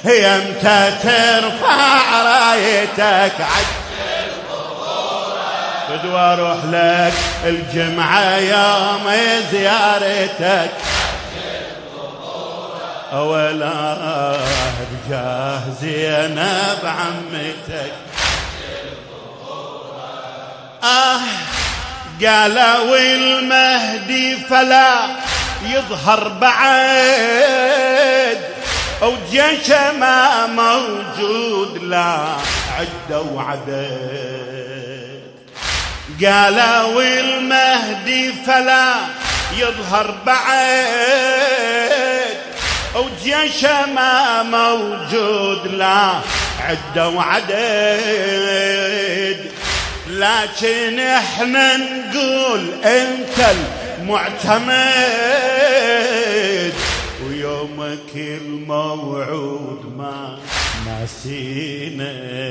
يمتى ترفع رايتك عجل ظهورك فدوى اروح لك الجمعة يوم زيارتك أولا بجاه زينب عمتك قالوا المهدي فلا يظهر بعد وجيش ما موجود لا عدة وعدد قالوا المهدي فلا يظهر بعد وجيش ما موجود لا عدة وعدد لكن احنا نقول انت المعتمد ويومك الموعود ما ناسينا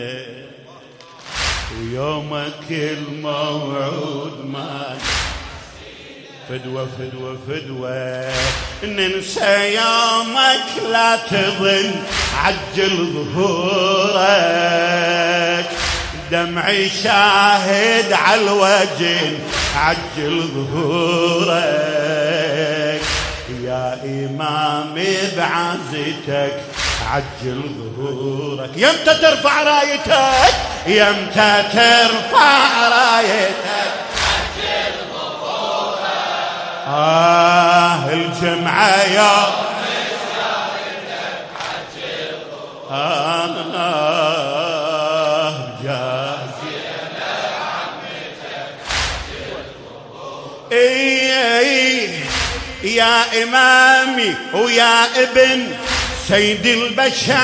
ويومك الموعود ما فدوة فدوة فدوة ننسى يومك لا تظن عجل ظهورك دمعي شاهد على الوجه عجل ظهورك يا إمامي بعزتك عجل ظهورك يمتى ترفع رايتك يمتى ترفع رايتك عجل ظهورك الجمعة يوم زيارتك عجل ظهورك يا إمامي ويا ابن سيد البشر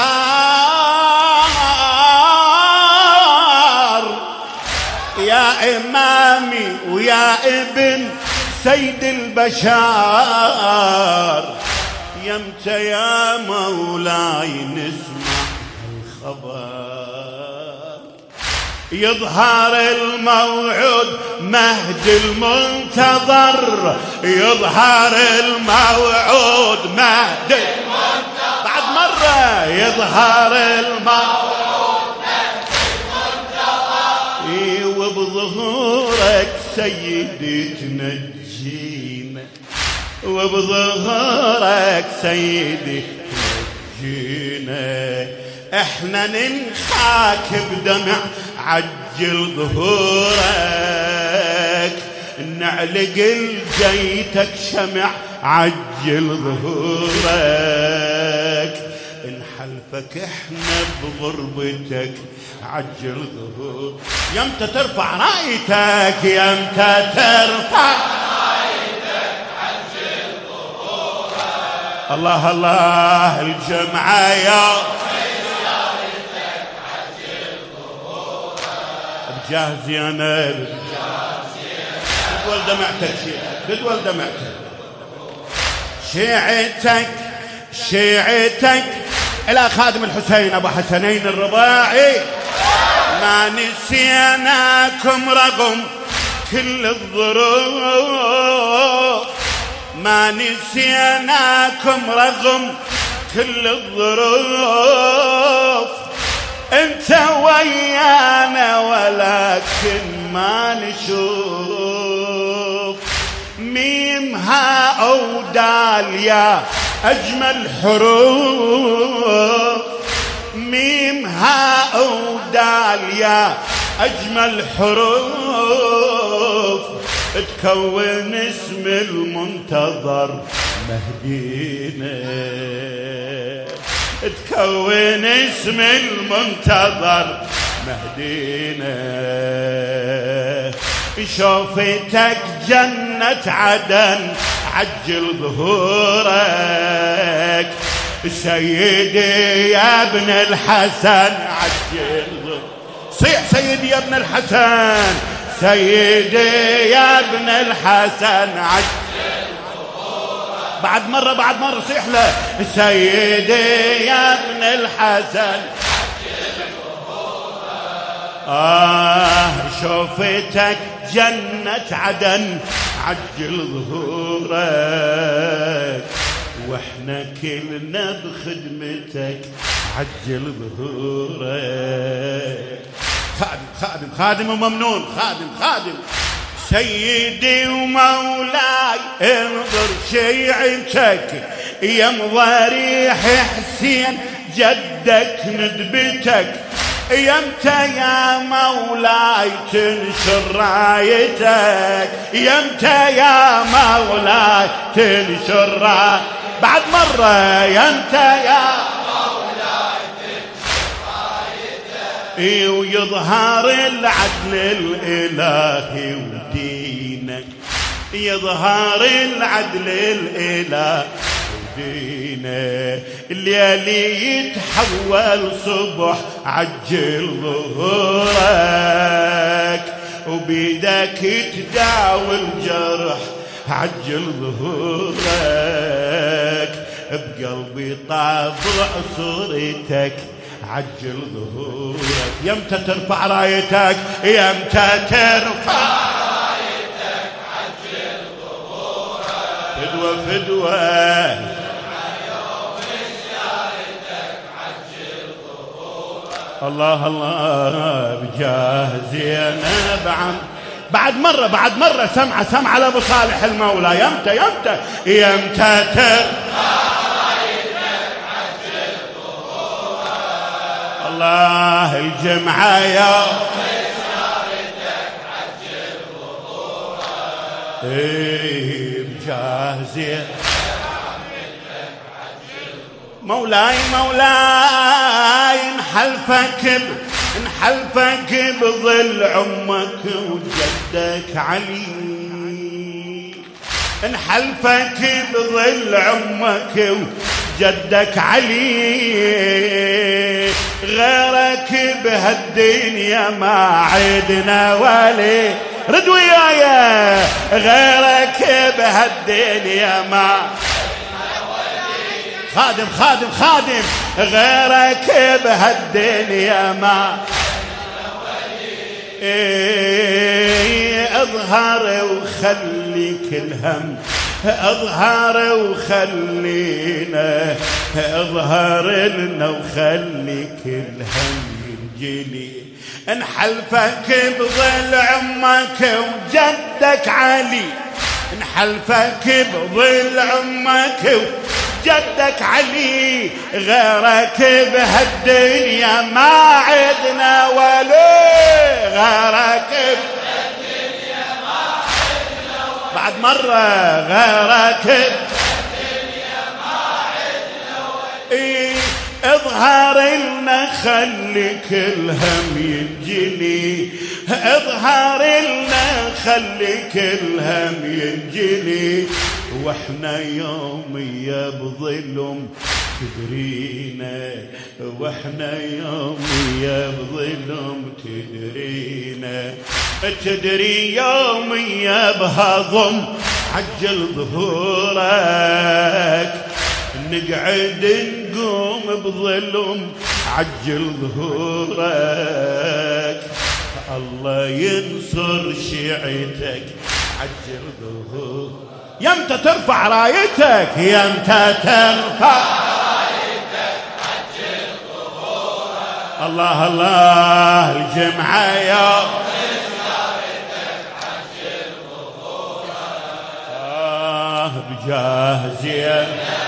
يا إمامي ويا ابن سيد البشر يمتى يا مولاي نسمع الخبر يظهر الموعود مهد المنتظر يظهر الموعود مهد المنتظر بعد مرة يظهر الموعود مهد المنتظر وبظهورك سيدي تنجينا وبظهورك سيدي تنجينا احنا ننخاك بدمع عجل ظهورك نعلق لجيتك شمع عجل ظهورك نحلفك احنا بغربتك عجل ظهورك يمتى ترفع رايتك يمتى ترفع رايتك عجل ظهورك الله الله الجمعة يوم جاهز يا نبي خذ دمعتك خذ دمعتك شيعتك إلى خادم الحسين أبو حسنين الرباعي ما نسيناكم رغم كل الظروف ما نسيناكم رغم كل الظروف انت ويانا ولكن ما نشوف ميمها او دال يا اجمل حروف ميمها او دال يا اجمل حروف تكون اسم المنتظر مهدينا تكون اسم المنتظر مهدينا شوفتك جنة عدن عجل ظهورك سيدي يا ابن الحسن عجل صيح سيدي يا ابن الحسن سيدي يا ابن الحسن عجل بعد مرة صيح له سيدي يا ابن الحسن شوفتك جنة عدن عجل ظهورك واحنا كلنا بخدمتك عجل ظهورك. خادم وممنون، خادم سيدي ومولاي انظر شيعتك يا مضاريح حسين جدك ندبتك، يمتى يا مولاي تنشر رايتك، يمتى يا مولاي تنشر رايتك، بعد مرة يمتى يا مولاي تنشر رايتك، ويظهر العدل الإلهي ودينك، يظهر العدل الإلهي ودينه، الليل يتحول صبح عجل ظهورك، وبيدك تداوي الجرح عجل ظهورك، بقلبي طابع صورتك عجل ظهورك. يمتى ترفع رايتك، يمتى ترفع رايتك عجل ظهورك، فدوة الله بجاه زينب بعد مرة سمع لأبو صالح المولى. يمتى ترفع رايتك عجل ظهورك، الله الجمعة يوم شارتك عجل ظهورك، بجاه زينب مولاي نحلفك بظل عمك وجدك علي، نحلفك بظل عمك وجدك علي، غيرك بهالدنيا ما عدنا ولي، رد ويايا غيرك بهالدنيا ما خادم غيرك بهالدنيا ما اظهر وخليك الهم، اظهر وخلينا، اظهر لنا وخليك الهم ينجلي، نحلفك بظل عمك وجدك علي، نحلفك بظل عمك جدك علي، غيرك بهالدنيا ما عدنا ولي، غيرك بهالدنيا ما عدنا ولي، بعد مرة غيرك بهالدنيا ما عدنا ولي، اظهر لنا خليك الهم ينجلي، اظهر لنا خليك الهم ينجلي، واحنا يوميا بظلم تدرينا، واحنا يوميا بظلم تدرينا، تدري يوميا بهضم عجل ظهورك، نقعد نقوم بظلم عجل ظهورك، الله ينصر شيعتك عجل ظهورك. يمتى ترفع رايتك، يمتى ترفع رايتك عجل ظهورك، الله الجمعة يوم شارتك عجل ظهورك، بجاه زينب